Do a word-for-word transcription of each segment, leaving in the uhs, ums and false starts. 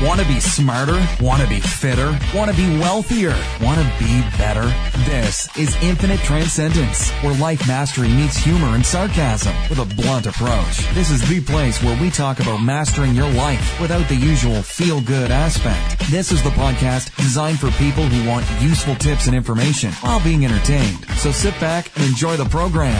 Want to be smarter? Want to be fitter? Want to be wealthier? Want to be better? This is Infinite Transcendence, where life mastery meets humor and sarcasm with a blunt approach. This is the place where we talk about mastering your life without the usual feel-good aspect. This is the podcast designed for people who want useful tips and information while being entertained. So sit back and enjoy the program.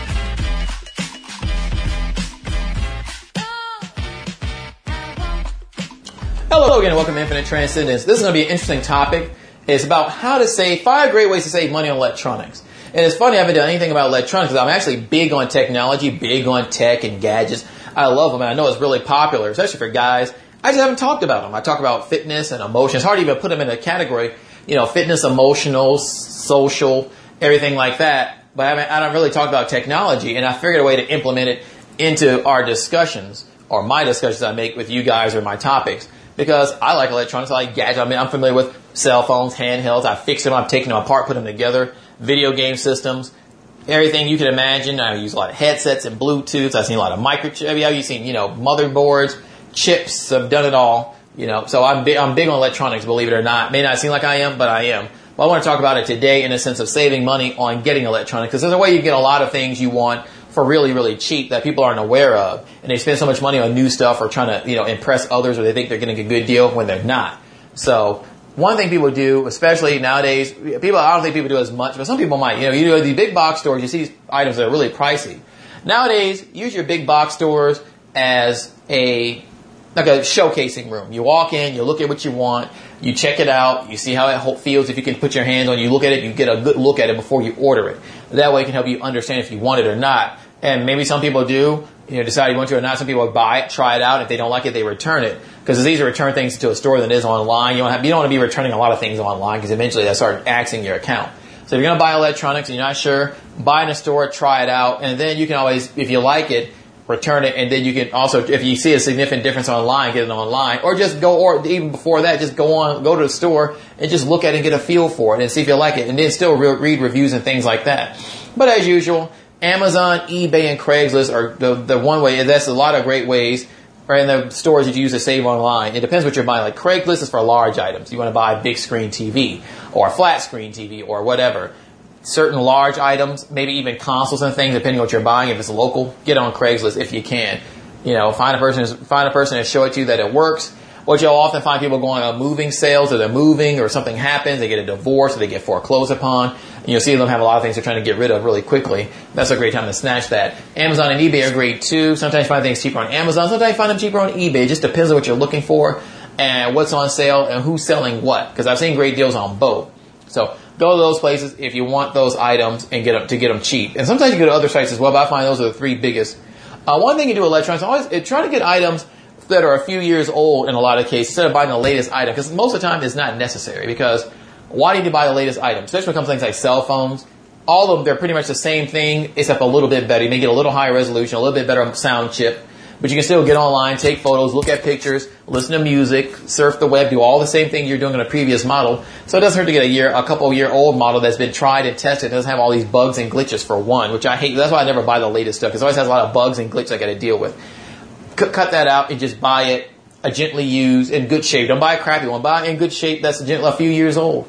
Hello again and welcome to Infinite Transcendence. This is going to be an interesting topic. It's about how to save, five great ways to save money on electronics. And it's funny, I haven't done anything about electronics because I'm actually big on technology, big on tech and gadgets. I love them and I know it's really popular, especially for guys. I just haven't talked about them. I talk about fitness and emotion. It's hard to even put them in a category, you know, fitness, emotional, social, everything like that. But I haven't, I don't really talk about technology, and I figured a way to implement it into our discussions or my discussions I make with you guys or my topics. Because I like electronics, I like gadgets. I mean, I'm familiar with cell phones, handhelds. I fix them, I've taken them apart, put them together. Video game systems, everything you can imagine. I use a lot of headsets and Bluetooths. I've seen a lot of microchips. I've seen, you know, motherboards, chips. I've done it all. You know, so I'm big, I'm big on electronics, believe it or not. May not seem like I am, but I am. But I want to talk about it today in a sense of saving money on getting electronics. Because there's a way you can get a lot of things you want for really, really cheap that people aren't aware of. And they spend so much money on new stuff or trying to, you know, impress others, or they think they're getting a good deal when they're not. So one thing people do, especially nowadays, people, I don't think people do as much, but some people might. You know, you go to these big box stores, you see these items that are really pricey. Nowadays, use your big box stores as a, like a showcasing room. You walk in, you look at what you want, you check it out, you see how it feels. If you can put your hands on it, you look at it, you get a good look at it before you order it. That way it can help you understand if you want it or not. And maybe some people do, you know, decide you want to or not. Some people buy it, try it out. If they don't like it, they return it. Because it's easier to return things to a store than it is online. You don't have, you don't want to be returning a lot of things online because eventually that starts axing your account. So if you're going to buy electronics and you're not sure, buy in a store, try it out. And then you can always, if you like it, return it. And then you can also, if you see a significant difference online, get it online. Or just go, or even before that, just go on, go to the store and just look at it and get a feel for it and see if you like it. And then still re- read reviews and things like that. But as usual, Amazon, eBay, and Craigslist are the, the one way. That's a lot of great ways, right, in the stores that you use to save online. It depends what you're buying. Like Craigslist is for large items. You want to buy a big screen T V or a flat screen T V or whatever. Certain large items, maybe even consoles and things, depending on what you're buying. If it's local, get on Craigslist if you can. You know, find a person, find a person and show it to you that it works. What you'll often find people going on moving sales, or they're moving, or something happens, they get a divorce, or they get foreclosed upon. And you'll see them have a lot of things they're trying to get rid of really quickly. That's a great time to snatch that. Amazon and eBay are great too. Sometimes you find things cheaper on Amazon. Sometimes you find them cheaper on eBay. It just depends on what you're looking for and what's on sale and who's selling what. Because I've seen great deals on both. So go to those places if you want those items and get them to get them cheap. And sometimes you go to other sites as well, but I find those are the three biggest. Uh, one thing you do with electronics, always uh, try to get items that are a few years old in a lot of cases instead of buying the latest item. Because most of the time it's not necessary. Because why need to buy the latest item? Especially when it comes to things like cell phones. All of them, they're pretty much the same thing, except a little bit better. You may get a little higher resolution, a little bit better sound chip. But you can still get online, take photos, look at pictures, listen to music, surf the web, do all the same thing you're doing in a previous model. So it doesn't hurt to get a year, a couple year old model that's been tried and tested. It doesn't have all these bugs and glitches for one, which I hate. That's why I never buy the latest stuff, because it always has a lot of bugs and glitches I got to deal with. C- cut that out and just buy it a gently used, in good shape. Don't buy a crappy one. Buy it in good shape that's a, gentle, a few years old.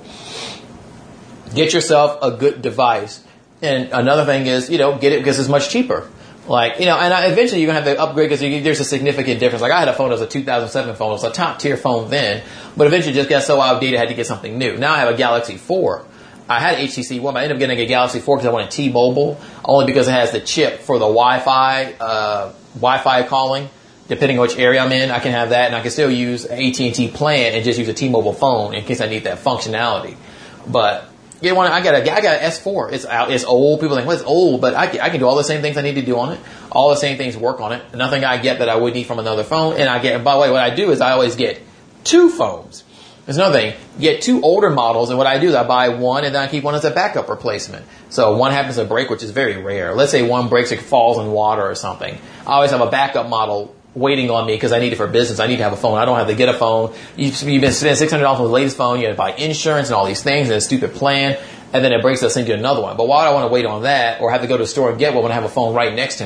Get yourself a good device. And another thing is, you know, get it because it's much cheaper. Like, you know, and I, eventually you're going to have to upgrade because there's a significant difference. Like I had a phone that was a two thousand seven phone. It was a top tier phone then, but eventually it just got so outdated I had to get something new. Now I have a Galaxy four. I had H T C One, but I ended up getting a Galaxy four because I wanted T-Mobile, only because it has the chip for the Wi-Fi, uh, Wi-Fi calling. Depending on which area I'm in, I can have that, and I can still use an A T and T plan and just use a T-Mobile phone in case I need that functionality. But yeah, one, I got a, I got an S four. It's out. It's old. People think, well, it's old, but I can, I can do all the same things I need to do on it. All the same things work on it. Nothing I get that I would need from another phone. And I get. And by the way, what I do is I always get two phones. There's another thing. Get two older models, and what I do is I buy one, and then I keep one as a backup replacement. So one happens to break, which is very rare. Let's say one breaks, it falls in water or something. I always have a backup model waiting on me because I need it for business. I need to have a phone. I don't have to get a phone. You've, you've been spending six hundred dollars on the latest phone. You have to buy insurance and all these things and a stupid plan. And then it breaks, they'll send you another one. But why would I want to wait on that or have to go to the store and get one when I have a phone right next to me?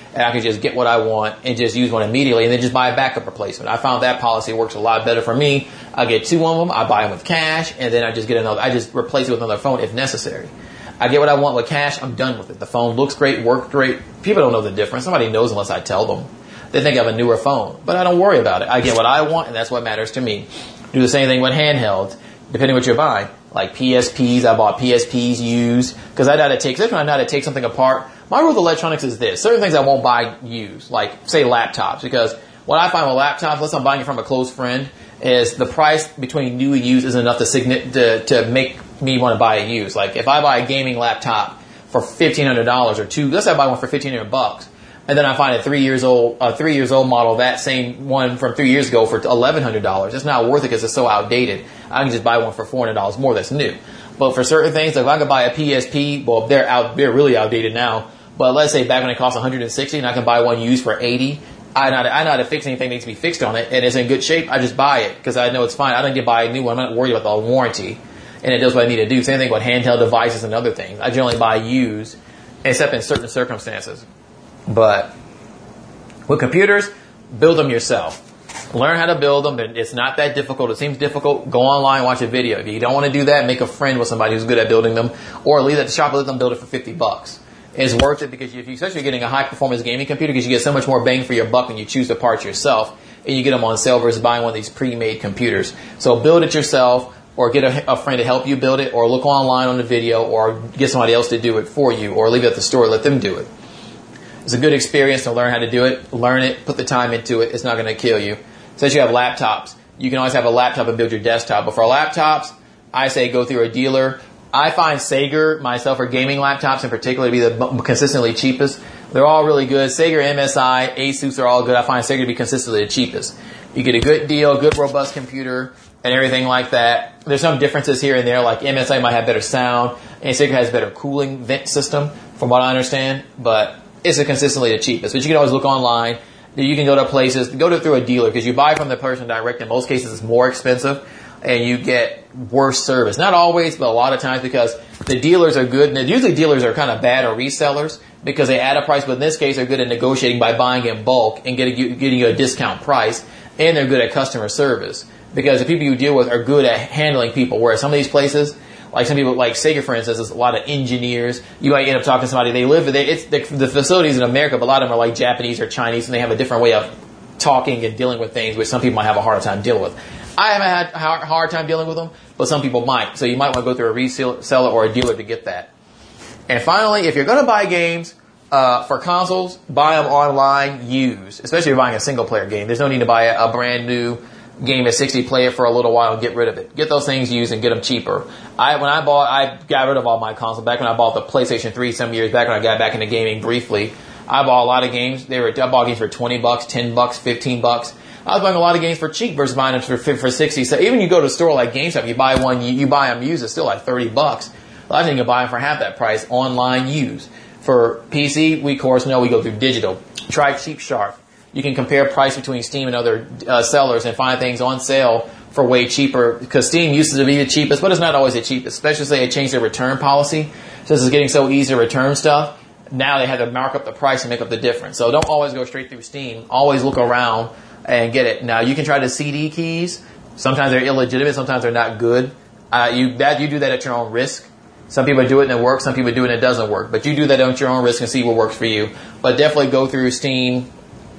and I can just get what I want and just use one immediately and then just buy a backup replacement. I found that policy works a lot better for me. I get two of them, I buy them with cash, and then I just get another, I just replace it with another phone if necessary. I get what I want with cash, I'm done with it. The phone looks great, works great. People don't know the difference. Somebody knows unless I tell them. They think I have a newer phone, but I don't worry about it. I get what I want, and that's what matters to me. Do the same thing with handhelds, depending what you're buying. Like P S Ps, I bought P S Ps used, because I know how to take, especially when I know how to take something apart. My rule with electronics is this. Certain things I won't buy used, like, say, laptops, because what I find with laptops, unless I'm buying it from a close friend, is the price between new and used isn't enough to, signi- to, to make me want to buy a used. Like, if I buy a gaming laptop for fifteen hundred dollars or two, let's say I buy one for fifteen hundred bucks, and then I find a three years old, a three years old model, that same one from three years ago for eleven hundred dollars. It's not worth it because it's so outdated. I can just buy one for four hundred dollars more that's new. But for certain things, like if I could buy a P S P, well, they're out, they're really outdated now. But let's say back when it cost one hundred sixty dollars and I can buy one used for eighty dollars, I know, how to, I know how to fix anything that needs to be fixed on it, and it's in good shape. I just buy it because I know it's fine. I don't get to buy a new one. I'm not worried about the warranty, and it does what I need to do. Same thing with handheld devices and other things. I generally buy used, except in certain circumstances. But with computers, build them yourself. Learn how to build them. It's not that difficult. It seems difficult. Go online, watch a video. If you don't want to do that, make a friend with somebody who's good at building them, or leave it at the shop and let them build it for fifty bucks. It's worth it because if you, especially getting a high performance gaming computer, because you get so much more bang for your buck when you choose the parts yourself, and you get them on sale versus buying one of these pre-made computers. So build it yourself, or get a, a friend to help you build it, or look online on the video, or get somebody else to do it for you, or leave it at the store, let them do it. It's a good experience to learn how to do it. Learn it, put the time into it. It's not going to kill you. Since you have laptops, you can always have a laptop and build your desktop. But for laptops, I say go through a dealer. I find Sager, myself, for gaming laptops in particular, to be the consistently cheapest. They're all really good. Sager, M S I, Asus are all good. I find Sager to be consistently the cheapest. You get a good deal, good robust computer, and everything like that. There's some differences here and there, like M S I might have better sound, and Sager has better cooling vent system, from what I understand, but it's a consistently the cheapest. But you can always look online. You can go to places, go to through a dealer, because you buy from the person direct. In most cases, it's more expensive, and you get worse service. Not always, but a lot of times, because the dealers are good. And usually dealers are kind of bad or resellers because they add a price, but in this case, they're good at negotiating by buying in bulk and getting you, getting you a discount price, and they're good at customer service because the people you deal with are good at handling people. Whereas some of these places, like some people, like Sager, for instance, there's a lot of engineers. You might end up talking to somebody. They live, they, it's the, the facilities in America, but a lot of them are like Japanese or Chinese, and they have a different way of talking and dealing with things, which some people might have a harder time dealing with. I haven't had a hard, hard time dealing with them, but some people might. So you might want to go through a reseller or a dealer to get that. And finally, if you're going to buy games uh, for consoles, buy them online used, especially if you're buying a single-player game. There's no need to buy a, a brand new game at sixty, play it for a little while and get rid of it. Get those things used and get them cheaper. I when I bought, I got rid of all my consoles. Back when I bought the PlayStation three some years back when I got back into gaming briefly, I bought a lot of games. They were I bought games for twenty bucks, ten bucks, fifteen bucks. I was buying a lot of games for cheap versus buying them for for sixty. So even you go to a store like GameStop, you buy one, you, you buy them used, it's still like thirty bucks. I think you can buy them for half that price online used. For P C, we of course know we go through digital. Try Cheap Shark. You can compare price between Steam and other uh, sellers and find things on sale for way cheaper, because Steam used to be the cheapest, but it's not always the cheapest, especially since they changed their return policy. Since it's getting so easy to return stuff, now they have to mark up the price and make up the difference. So don't always go straight through Steam. Always look around and get it. Now, you can try the C D keys. Sometimes they're illegitimate. Sometimes they're not good. Uh, you that you do that at your own risk. Some people do it and it works. Some people do it and it doesn't work. But you do that at your own risk and see what works for you. But definitely go through Steam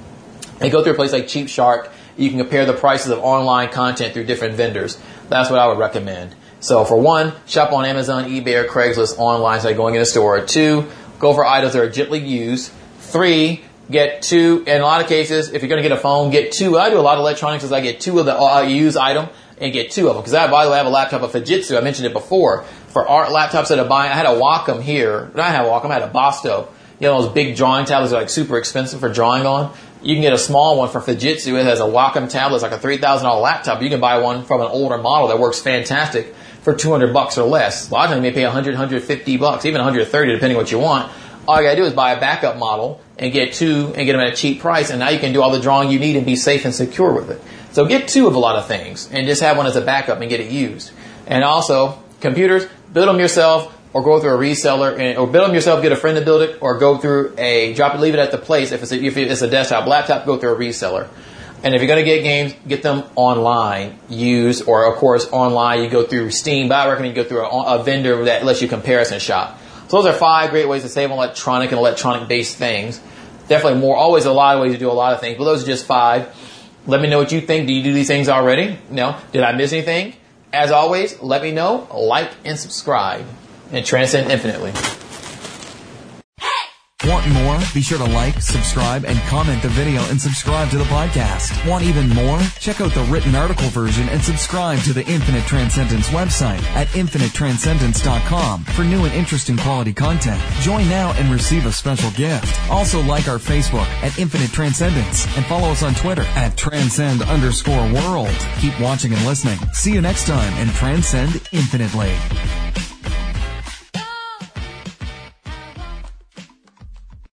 and go through a place like Cheap Shark. You can compare the prices of online content through different vendors. That's what I would recommend. So for one, shop on Amazon, eBay, or Craigslist online instead of going in a store. Two, go for items that are gently used. Three, get two. In a lot of cases, if you're going to get a phone, get two. I do a lot of electronics as I get two of the uh, used item and get two of them. Because I, by the way, I have a laptop, a Fujitsu. I mentioned it before. For art laptops that I buy, I had a Wacom here. I had a Wacom, I had a Bosto. You know, those big drawing tablets that are like super expensive for drawing on. You can get a small one for Fujitsu. It has a Wacom tablet. It's like a three thousand dollars laptop. You can buy one from an older model that works fantastic for two hundred bucks or less. A lot of times you may pay one hundred, one hundred fifty bucks, even one hundred thirty, depending on what you want. All you gotta do is buy a backup model and get two and get them at a cheap price, and now you can do all the drawing you need and be safe and secure with it. So get two of a lot of things and just have one as a backup and get it used. And also, computers, build them yourself. or go through a reseller, and, or build them yourself, get a friend to build it, or go through a, drop it, leave it at the place. If it's a, if it's a desktop laptop, go through a reseller. And if you're going to get games, get them online, use, or of course online, you go through Steam, but I recommend you go through a, a vendor that lets you comparison shop. So those are five great ways to save on electronic and electronic based things. Definitely more, always a lot of ways to do a lot of things, but those are just five. Let me know what you think. Do you do these things already? No? Did I miss anything? As always, let me know, like, and subscribe, and transcend infinitely. Want more? Be sure to like, subscribe, and comment the video and subscribe to the podcast. Want even more? Check out the written article version and subscribe to the Infinite Transcendence website at infinite transcendence dot com for new and interesting quality content. Join now and receive a special gift. Also like our Facebook at Infinite Transcendence and follow us on Twitter at transcend underscore world. Keep watching and listening. See you next time and transcend infinitely.